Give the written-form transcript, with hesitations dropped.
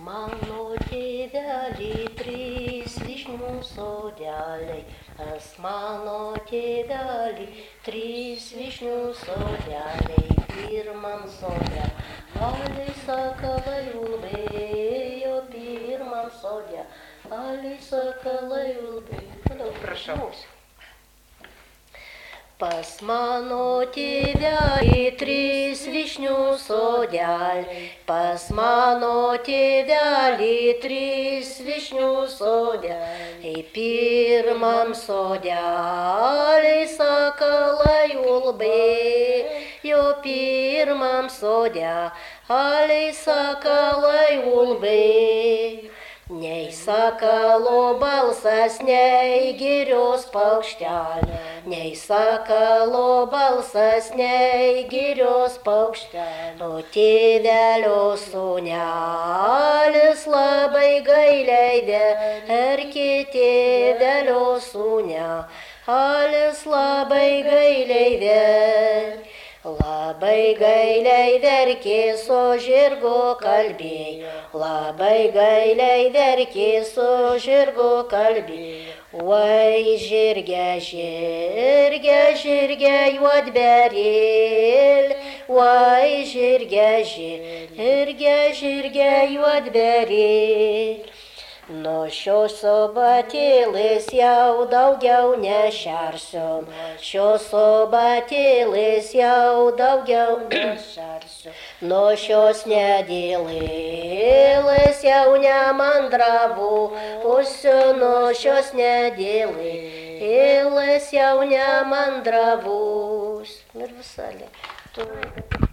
mano tėvelį trys vyšnių sodeliai, pas mano tėvelį trys vyšnių sodeliai, pirmam sode aliai sakalai ulbėjo, pirmam sode aliai sakalai ulbėjo. Prašau. Pas mano tėvelį trys vyšnių sodeliai, pas mano tėvelį trys vyšnių sodeliai, pirmam sodeliai sakalai ulbėjo, pirmam sodeliai sakalai ulbėjo. Nei sakalo balsas, nei girios paukštelio, nei sakalo balsas, nei girios paukštelio. Tėvelio sūnelis labai gailiai verkė, tėvelio sūnelis labai gailiai verkė. Labai gailiai verkė, su žirgu kalbėjo, labai gailiai verkė, su žirgu kalbėjo. Oi, žirge, žirge, žirge, juodberėli, oi, žirge, žirge, žirge, juodberėli. Nuo šios sobatėlės jau daugiau nešersiu, šios sobatėlės jau daugiau nešersiu. Nuo šios nedėlėlės jau nemandravusiu, nuo šios nedėlėlės jau nemandravusiu. Ir visą lietuvių.